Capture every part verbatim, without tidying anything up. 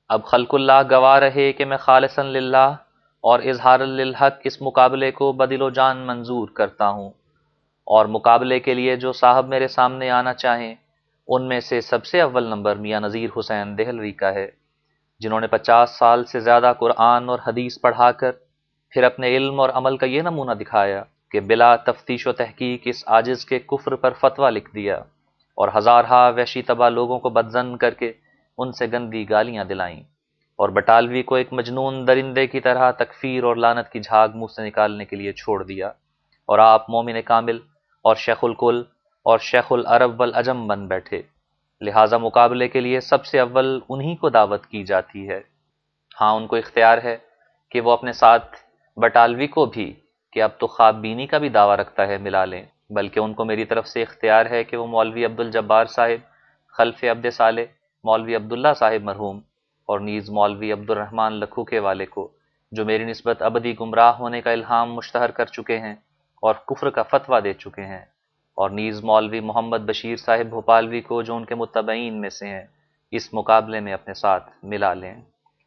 اب خلق اللہ گواہ رہے کہ میں خالصا للہ اور اظہار للحق اس مقابلے کو بدل و جان منظور کرتا ہوں، اور مقابلے کے لیے جو صاحب میرے سامنے آنا چاہیں ان میں سے سب سے اول نمبر میاں نذیر حسین دہلوی کا ہے، جنہوں نے پچاس سال سے زیادہ قرآن اور حدیث پڑھا کر پھر اپنے علم اور عمل کا یہ نمونہ دکھایا کہ بلا تفتیش و تحقیق اس عاجز کے کفر پر فتویٰ لکھ دیا، اور ہزارہا وحشی طبع لوگوں کو بدظن کر کے ان سے گندی گالیاں دلائیں، اور بٹالوی کو ایک مجنون درندے کی طرح تکفیر اور لعنت کی جھاگ منہ سے نکالنے کے لیے چھوڑ دیا، اور آپ مومن کامل اور شیخ الکل اور شیخ العرب والعجم بن بیٹھے۔ لہٰذا مقابلے کے لیے سب سے اول انہی کو دعوت کی جاتی ہے۔ ہاں ان کو اختیار ہے کہ وہ اپنے ساتھ بٹالوی کو بھی، کہ اب تو خواب بینی کا بھی دعویٰ رکھتا ہے، ملا لیں، بلکہ ان کو میری طرف سے اختیار ہے کہ وہ مولوی عبد الجبار صاحب خلف عبد صالح، مولوی عبداللہ صاحب مرحوم، اور نیز مولوی عبد الرحمن لکھو کے والے کو، جو میری نسبت ابدی گمراہ ہونے کا الہام مشتہر کر چکے ہیں اور کفر کا فتویٰ دے چکے ہیں، اور نیز مولوی محمد بشیر صاحب بھوپالوی کو، جو ان کے متبعین میں سے ہیں، اس مقابلے میں اپنے ساتھ ملا لیں۔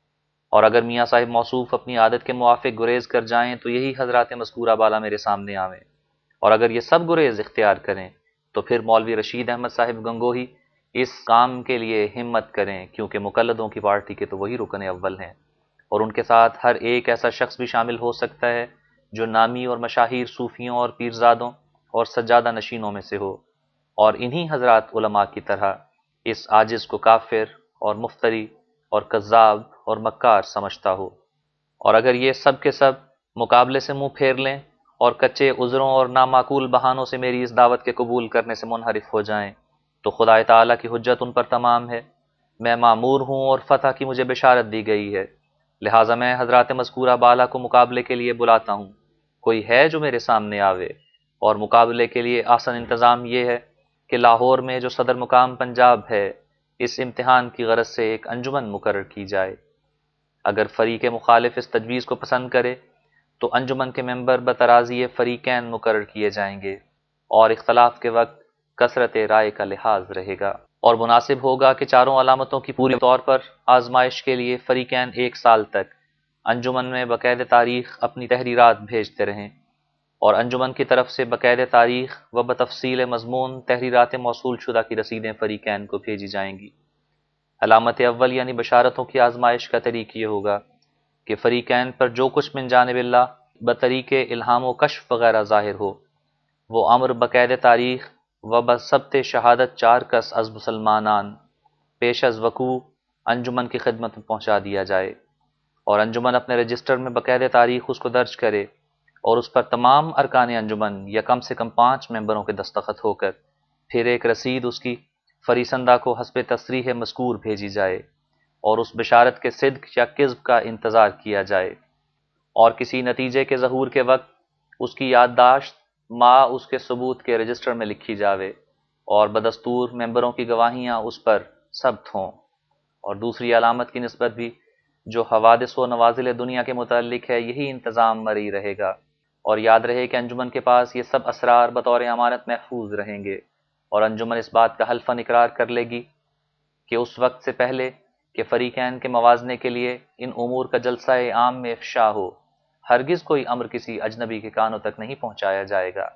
اور اگر میاں صاحب موصوف اپنی عادت کے موافق گریز کر جائیں تو یہی حضرات مذکورہ بالا میرے سامنے آویں، اور اگر یہ سب گریز اختیار کریں تو پھر مولوی رشید احمد صاحب گنگوہی اس کام کے لیے ہمت کریں، کیونکہ مقلدوں کی پارٹی کے تو وہی رکن اول ہیں، اور ان کے ساتھ ہر ایک ایسا شخص بھی شامل ہو سکتا ہے جو نامی اور مشاہیر صوفیوں اور پیرزادوں اور سجادہ نشینوں میں سے ہو، اور انہی حضرات علماء کی طرح اس عاجز کو کافر اور مفتری اور کذاب اور مکار سمجھتا ہو۔ اور اگر یہ سب کے سب مقابلے سے منہ پھیر لیں اور کچے عذروں اور نامعقول بہانوں سے میری اس دعوت کے قبول کرنے سے منحرف ہو جائیں تو خدا تعالیٰ کی حجت ان پر تمام ہے، میں معمور ہوں اور فتح کی مجھے بشارت دی گئی ہے، لہٰذا میں حضرات مذکورہ بالا کو مقابلے کے لیے بلاتا ہوں، کوئی ہے جو میرے سامنے آوے۔ اور مقابلے کے لیے آسن انتظام یہ ہے کہ لاہور میں جو صدر مقام پنجاب ہے، اس امتحان کی غرض سے ایک انجمن مقرر کی جائے۔ اگر فریق مخالف اس تجویز کو پسند کرے تو انجمن کے ممبر بترازی فریقین مقرر کیے جائیں گے، اور اختلاف کے وقت کثرت رائے کا لحاظ رہے گا، اور مناسب ہوگا کہ چاروں علامتوں کی پوری طور پر آزمائش کے لیے فریقین ایک سال تک انجمن میں باقاعدہ تاریخ اپنی تحریرات بھیجتے رہیں، اور انجمن کی طرف سے باقاعدہ تاریخ و بتفصیل مضمون تحریرات موصول شدہ کی رسیدیں فریقین کو بھیجی جائیں گی۔ علامت اول یعنی بشارتوں کی آزمائش کا طریق یہ ہوگا کہ فریقین پر جو کچھ من جانب اللہ بطریق الہام و کشف وغیرہ ظاہر ہو، وہ امر باقاعدہ تاریخ و بثبت شہادت چار کس از مسلمانان پیش از وقوع انجمن کی خدمت میں پہنچا دیا جائے، اور انجمن اپنے رجسٹر میں باقاعدہ تاریخ اس کو درج کرے، اور اس پر تمام ارکان انجمن یا کم سے کم پانچ ممبروں کے دستخط ہو کر پھر ایک رسید اس کی فریسندہ کو حسب تصریح مذکور بھیجی جائے، اور اس بشارت کے صدق یا کذب کا انتظار کیا جائے، اور کسی نتیجے کے ظہور کے وقت اس کی یادداشت ما اس کے ثبوت کے رجسٹر میں لکھی جاوے، اور بدستور ممبروں کی گواہیاں اس پر ثبت ہوں۔ اور دوسری علامت کی نسبت بھی جو حوادث و نوازل دنیا کے متعلق ہے، یہی انتظام مری رہے گا، اور یاد رہے کہ انجمن کے پاس یہ سب اسرار بطور امانت محفوظ رہیں گے، اور انجمن اس بات کا حلفاً اقرار کر لے گی کہ اس وقت سے پہلے کہ فریقین کے موازنے کے لیے ان امور کا جلسہ عام میں افشا ہو، ہرگز کوئی امر کسی اجنبی کے کانوں تک نہیں پہنچایا جائے گا،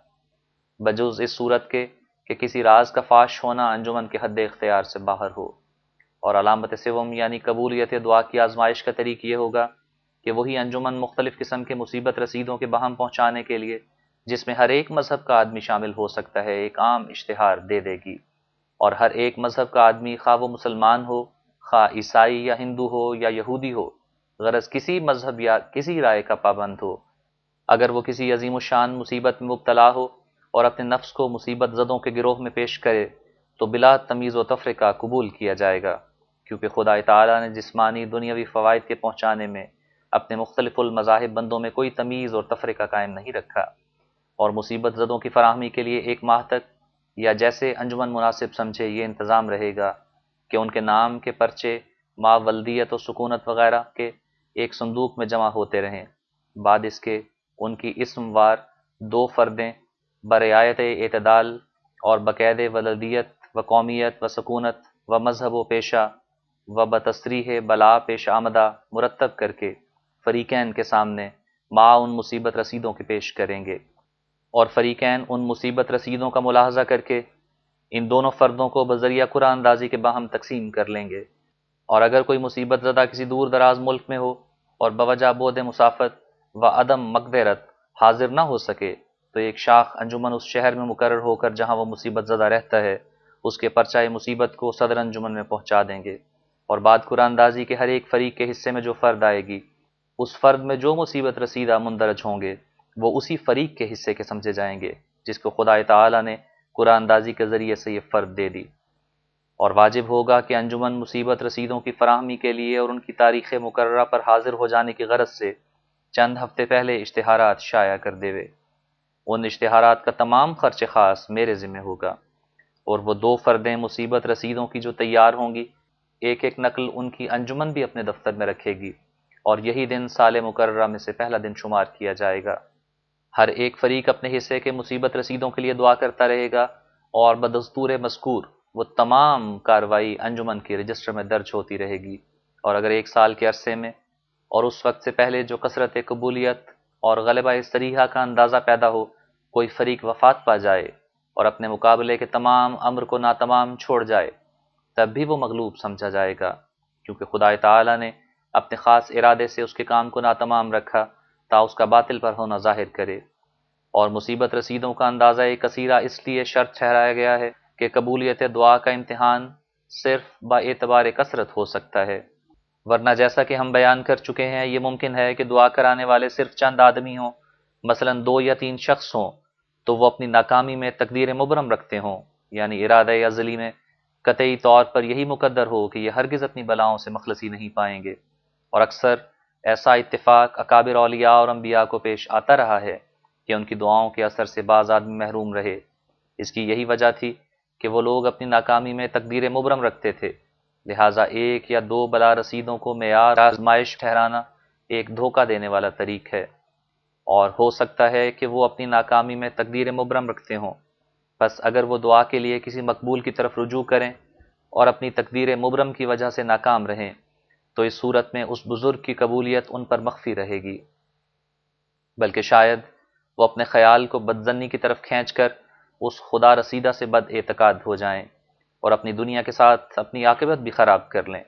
بجز اس صورت کے کہ کسی راز کا فاش ہونا انجمن کے حد اختیار سے باہر ہو۔ اور علامت سوم یعنی قبولیت دعا کی آزمائش کا طریق یہ ہوگا کہ وہی انجمن مختلف قسم کے مصیبت رسیدوں کے بہم پہنچانے کے لیے، جس میں ہر ایک مذہب کا آدمی شامل ہو سکتا ہے، ایک عام اشتہار دے دے گی، اور ہر ایک مذہب کا آدمی خواہ وہ مسلمان ہو، خواہ عیسائی یا ہندو ہو یا یہودی ہو، غرض کسی مذہب یا کسی رائے کا پابند ہو، اگر وہ کسی عظیم الشان مصیبت میں مبتلا ہو اور اپنے نفس کو مصیبت زدوں کے گروہ میں پیش کرے تو بلا تمیز و تفرقہ قبول کیا جائے گا، کیونکہ خدا تعالیٰ نے جسمانی دنیاوی فوائد کے پہنچانے میں اپنے مختلف المذاہب بندوں میں کوئی تمیز اور تفرقہ قائم نہیں رکھا، اور مصیبت زدوں کی فراہمی کے لیے ایک ماہ تک یا جیسے انجمن مناسب سمجھے یہ انتظام رہے گا کہ ان کے نام کے پرچے ما ولدیت و سکونت وغیرہ کے ایک صندوق میں جمع ہوتے رہیں، بعد اس کے ان کی اسم وار دو فردیں برعایت اعتدال اور باقاعدہ ولدیت و قومیت و سکونت و مذہب و پیشہ و بتسریح بلا پیش آمدہ مرتب کر کے فریقین کے سامنے مع ان مصیبت رسیدوں کے پیش کریں گے، اور فریقین ان مصیبت رسیدوں کا ملاحظہ کر کے ان دونوں فردوں کو بذریعہ قرآن اندازی کے باہم تقسیم کر لیں گے۔ اور اگر کوئی مصیبت زدہ کسی دور دراز ملک میں ہو اور بوجہ بعد مسافت و عدم مقدرت حاضر نہ ہو سکے، تو ایک شاخ انجمن اس شہر میں مقرر ہو کر جہاں وہ مصیبت زدہ رہتا ہے اس کے پرچہ مصیبت کو صدر انجمن میں پہنچا دیں گے، اور بعد قرآن اندازی کے ہر ایک فریق کے حصے میں جو فرد آئے گی، اس فرد میں جو مصیبت رسیدہ مندرج ہوں گے وہ اسی فریق کے حصے کے سمجھے جائیں گے جس کو خدا تعالی نے قرآن اندازی کے ذریعے سے یہ فرد دے دی۔ اور واجب ہوگا کہ انجمن مصیبت رسیدوں کی فراہمی کے لیے اور ان کی تاریخ مقررہ پر حاضر ہو جانے کی غرض سے چند ہفتے پہلے اشتہارات شائع کر دیوے۔ ان اشتہارات کا تمام خرچ خاص میرے ذمہ ہوگا، اور وہ دو فردیں مصیبت رسیدوں کی جو تیار ہوں گی، ایک ایک نقل ان کی انجمن بھی اپنے دفتر میں رکھے گی، اور یہی دن سال مقررہ میں سے پہلا دن شمار کیا جائے گا۔ ہر ایک فریق اپنے حصے کے مصیبت رسیدوں کے لیے دعا کرتا رہے گا، اور بدستور مذکور وہ تمام کارروائی انجمن کے رجسٹر میں درج ہوتی رہے گی۔ اور اگر ایک سال کے عرصے میں اور اس وقت سے پہلے جو کثرت قبولیت اور غلبہ صریحہ کا اندازہ پیدا ہو، کوئی فریق وفات پا جائے اور اپنے مقابلے کے تمام امر کو ناتمام چھوڑ جائے، تب بھی وہ مغلوب سمجھا جائے گا، کیونکہ خدا تعالی نے اپنے خاص ارادے سے اس کے کام کو ناتمام رکھا تا اس کا باطل پر ہونا ظاہر کرے۔ اور مصیبت رسیدوں کا اندازہ کثیرہ اس لیے شرط ٹھہرایا گیا ہے کہ قبولیت دعا کا امتحان صرف با اعتبار کثرت ہو سکتا ہے، ورنہ جیسا کہ ہم بیان کر چکے ہیں یہ ممکن ہے کہ دعا کرانے والے صرف چند آدمی ہوں، مثلا دو یا تین شخص ہوں، تو وہ اپنی ناکامی میں تقدیر مبرم رکھتے ہوں، یعنی ارادہ ازلی میں قطعی طور پر یہی مقدر ہو کہ یہ ہرگز اپنی بلاؤں سے مخلصی نہیں پائیں گے۔ اور اکثر ایسا اتفاق اکابر اولیاء اور انبیاء کو پیش آتا رہا ہے کہ ان کی دعاؤں کے اثر سے بعض آدمی محروم رہے۔ اس کی یہی وجہ تھی کہ وہ لوگ اپنی ناکامی میں تقدیر مبرم رکھتے تھے، لہٰذا ایک یا دو بلا رسیدوں کو معیار آزمائش ٹھہرانا ایک دھوکہ دینے والا طریق ہے، اور ہو سکتا ہے کہ وہ اپنی ناکامی میں تقدیر مبرم رکھتے ہوں، بس اگر وہ دعا کے لیے کسی مقبول کی طرف رجوع کریں اور اپنی تقدیر مبرم کی وجہ سے ناکام رہیں، تو اس صورت میں اس بزرگ کی قبولیت ان پر مخفی رہے گی، بلکہ شاید وہ اپنے خیال کو بدظنی کی طرف کھینچ کر اس خدا رسیدہ سے بد اعتقاد ہو جائیں اور اپنی دنیا کے ساتھ اپنی عاقبت بھی خراب کر لیں،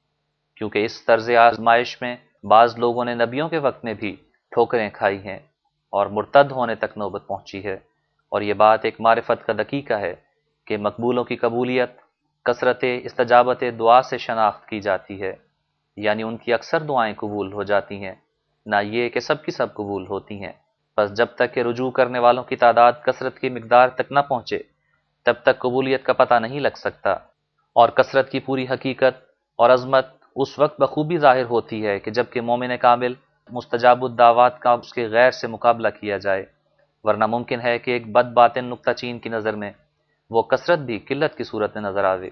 کیونکہ اس طرز آزمائش میں بعض لوگوں نے نبیوں کے وقت میں بھی ٹھوکریں کھائی ہیں اور مرتد ہونے تک نوبت پہنچی ہے۔ اور یہ بات ایک معرفت کا دقیقہ ہے کہ مقبولوں کی قبولیت کثرت استجابت دعا سے شناخت کی جاتی ہے، یعنی ان کی اکثر دعائیں قبول ہو جاتی ہیں، نہ یہ کہ سب کی سب قبول ہوتی ہیں۔ بس جب تک کہ رجوع کرنے والوں کی تعداد کثرت کی مقدار تک نہ پہنچے تب تک قبولیت کا پتہ نہیں لگ سکتا، اور کثرت کی پوری حقیقت اور عظمت اس وقت بخوبی ظاہر ہوتی ہے کہ جب کہ مومن کامل مستجاب الدعوات کا اس کے غیر سے مقابلہ کیا جائے، ورنہ ممکن ہے کہ ایک بد باطن نکتہ چین کی نظر میں وہ کثرت بھی قلت کی صورت میں نظر آوے۔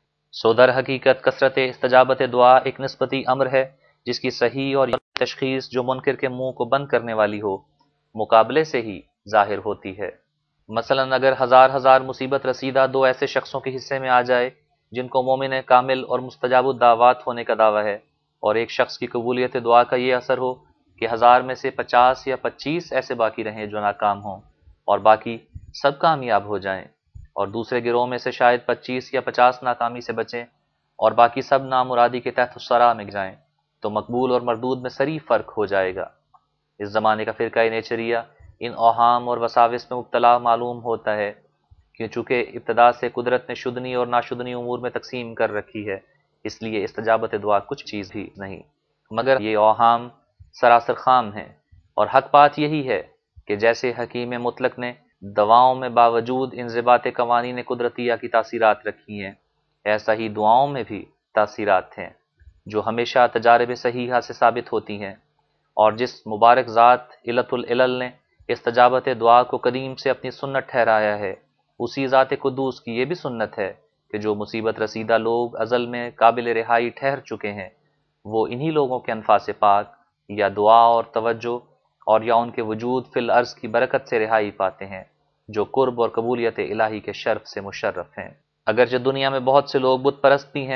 سو در حقیقت کثرت استجابت دعا ایک نسبتی امر ہے جس کی صحیح اور تشخیص جو منکر کے منہ کو بند کرنے والی ہو، مقابلے سے ہی ظاہر ہوتی ہے۔ مثلا اگر ہزار ہزار مصیبت رسیدہ دو ایسے شخصوں کے حصے میں آ جائے جن کو مومن کامل اور مستجاب الدعوات ہونے کا دعویٰ ہے، اور ایک شخص کی قبولیت دعا کا یہ اثر ہو کہ ہزار میں سے پچاس یا پچیس ایسے باقی رہیں جو ناکام ہوں اور باقی سب کامیاب ہو جائیں، اور دوسرے گروہ میں سے شاید پچیس یا پچاس ناکامی سے بچیں اور باقی سب نامرادی کے تحت الثرا میں جائیں، تو مقبول اور مردود میں صریح فرق ہو جائے گا۔ اس زمانے کا فرقہ نیچریہ ان اوہام اور وساوس میں مبتلا معلوم ہوتا ہے کہ چونکہ ابتدا سے قدرت نے شدنی اور ناشدنی امور میں تقسیم کر رکھی ہے، اس لیے استجابت دعا کچھ چیز بھی نہیں، مگر یہ اوہام سراسر خام ہیں، اور حق بات یہی ہے کہ جیسے حکیم مطلق نے دواؤں میں باوجود انضباط قوانین قدرتیہ کی تاثیرات رکھی ہیں، ایسا ہی دعاؤں میں بھی تاثیرات ہیں جو ہمیشہ تجارب صحیحہ سے ثابت ہوتی ہیں، اور جس مبارک ذات علت العلل نے استجابت دعا کو قدیم سے اپنی سنت ٹھہرایا ہے، اسی ذات قدوس کی یہ بھی سنت ہے کہ جو مصیبت رسیدہ لوگ ازل میں قابل رہائی ٹھہر چکے ہیں، وہ انہی لوگوں کے انفاس پاک یا دعا اور توجہ اور یا ان کے وجود فی الارض کی برکت سے رہائی پاتے ہیں، جو قرب اور قبولیت الہی کے شرف سے مشرف ہیں۔ اگرچہ دنیا میں بہت سے لوگ بت پرست بھی ہیں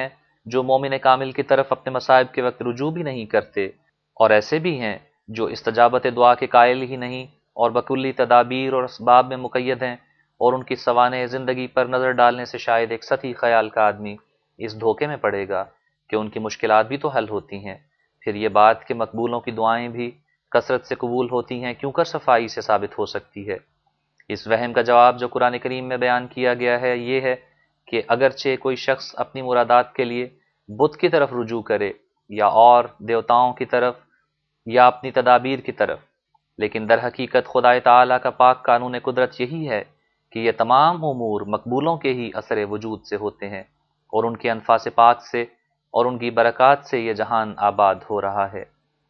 جو مومن کامل کی طرف اپنے مصائب کے وقت رجوع بھی نہیں کرتے، اور ایسے بھی ہیں جو استجابت دعا کے قائل ہی نہیں اور بکلی تدابیر اور اسباب میں مقید ہیں، اور ان کی سوانح زندگی پر نظر ڈالنے سے شاید ایک سطحی خیال کا آدمی اس دھوکے میں پڑے گا کہ ان کی مشکلات بھی تو حل ہوتی ہیں، پھر یہ بات کہ مقبولوں کی دعائیں بھی کثرت سے قبول ہوتی ہیں کیوں کر صفائی سے ثابت ہو سکتی ہے؟ اس وہم کا جواب جو قرآن کریم میں بیان کیا گیا ہے یہ ہے کہ اگرچہ کوئی شخص اپنی مرادات کے لیے بت کی طرف رجوع کرے یا اور دیوتاؤں کی طرف یا اپنی تدابیر کی طرف، لیکن در حقیقت خدائے تعالیٰ کا پاک قانون قدرت یہی ہے کہ یہ تمام امور مقبولوں کے ہی اثر وجود سے ہوتے ہیں، اور ان کے انفاس پاک سے اور ان کی برکات سے یہ جہان آباد ہو رہا ہے۔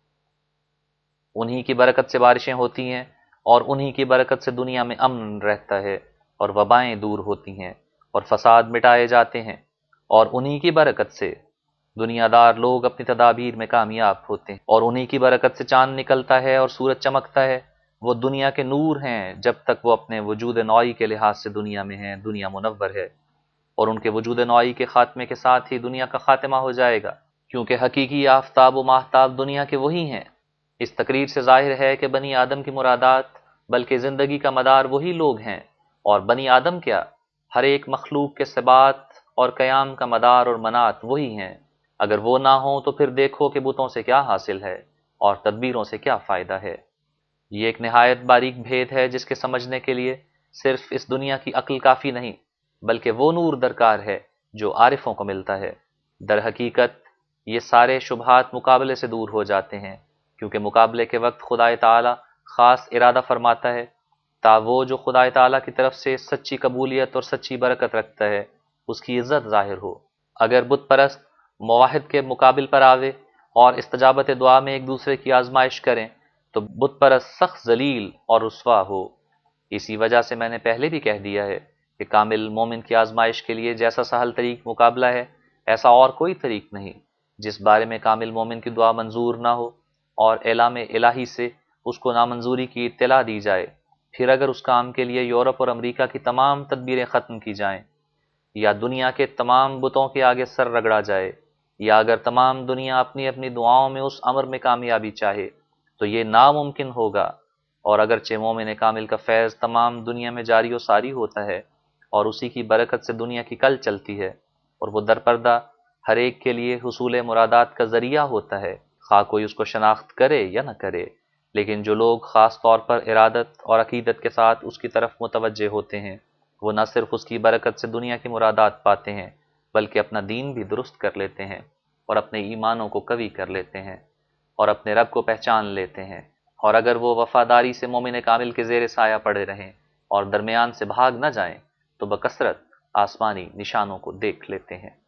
انہی کی برکت سے بارشیں ہوتی ہیں، اور انہی کی برکت سے دنیا میں امن رہتا ہے اور وبائیں دور ہوتی ہیں اور فساد مٹائے جاتے ہیں، اور انہی کی برکت سے دنیا دار لوگ اپنی تدابیر میں کامیاب ہوتے ہیں، اور انہی کی برکت سے چاند نکلتا ہے اور سورج چمکتا ہے۔ وہ دنیا کے نور ہیں جب تک وہ اپنے وجود نوعی کے لحاظ سے دنیا میں ہیں، دنیا منور ہے، اور ان کے وجود نوعی کے خاتمے کے ساتھ ہی دنیا کا خاتمہ ہو جائے گا، کیونکہ حقیقی آفتاب و ماہتاب دنیا کے وہی ہیں۔ اس تقریر سے ظاہر ہے کہ بنی آدم کی مرادات بلکہ زندگی کا مدار وہی لوگ ہیں، اور بنی آدم کیا، ہر ایک مخلوق کے ثبات اور قیام کا مدار اور منات وہی ہیں۔ اگر وہ نہ ہوں تو پھر دیکھو کہ بتوں سے کیا حاصل ہے اور تدبیروں سے کیا فائدہ ہے۔ یہ ایک نہایت باریک بھید ہے جس کے سمجھنے کے لیے صرف اس دنیا کی عقل کافی نہیں، بلکہ وہ نور درکار ہے جو عارفوں کو ملتا ہے۔ در حقیقت یہ سارے شبہات مقابلے سے دور ہو جاتے ہیں، کیونکہ مقابلے کے وقت خدائے تعالیٰ خاص ارادہ فرماتا ہے تا وہ جو خدائے تعالیٰ کی طرف سے سچی قبولیت اور سچی برکت رکھتا ہے اس کی عزت ظاہر ہو۔ اگر بت پرست موحد کے مقابل پر آوے اور استجابت دعا میں ایک دوسرے کی آزمائش کریں تو بت پرست سخت ذلیل اور رسوا ہو۔ اسی وجہ سے میں نے پہلے بھی کہہ دیا ہے کہ کامل مومن کی آزمائش کے لیے جیسا سہل طریق مقابلہ ہے ایسا اور کوئی طریق نہیں جس بارے میں کامل مومن کی دعا منظور نہ ہو اور اعلام الہی سے اس کو نامنظوری کی اطلاع دی جائے۔ پھر اگر اس کام کے لیے یورپ اور امریکہ کی تمام تدبیریں ختم کی جائیں، یا دنیا کے تمام بتوں کے آگے سر رگڑا جائے، یا اگر تمام دنیا اپنی اپنی دعاؤں میں اس امر میں کامیابی چاہے تو یہ ناممکن ہوگا، اور اگرچہ مومن کامل کا فیض تمام دنیا میں جاری و ساری ہوتا ہے اور اسی کی برکت سے دنیا کی کل چلتی ہے، اور وہ درپردہ ہر ایک کے لیے حصول مرادات کا ذریعہ ہوتا ہے، خواہ کوئی اس کو شناخت کرے یا نہ کرے، لیکن جو لوگ خاص طور پر ارادت اور عقیدت کے ساتھ اس کی طرف متوجہ ہوتے ہیں وہ نہ صرف اس کی برکت سے دنیا کی مرادات پاتے ہیں بلکہ اپنا دین بھی درست کر لیتے ہیں اور اپنے ایمانوں کو قوی کر لیتے ہیں اور اپنے رب کو پہچان لیتے ہیں، اور اگر وہ وفاداری سے مومن کامل کے زیر سایہ پڑے رہیں اور درمیان سے بھاگ نہ جائیں تو بکثرت آسمانی نشانوں کو دیکھ لیتے ہیں۔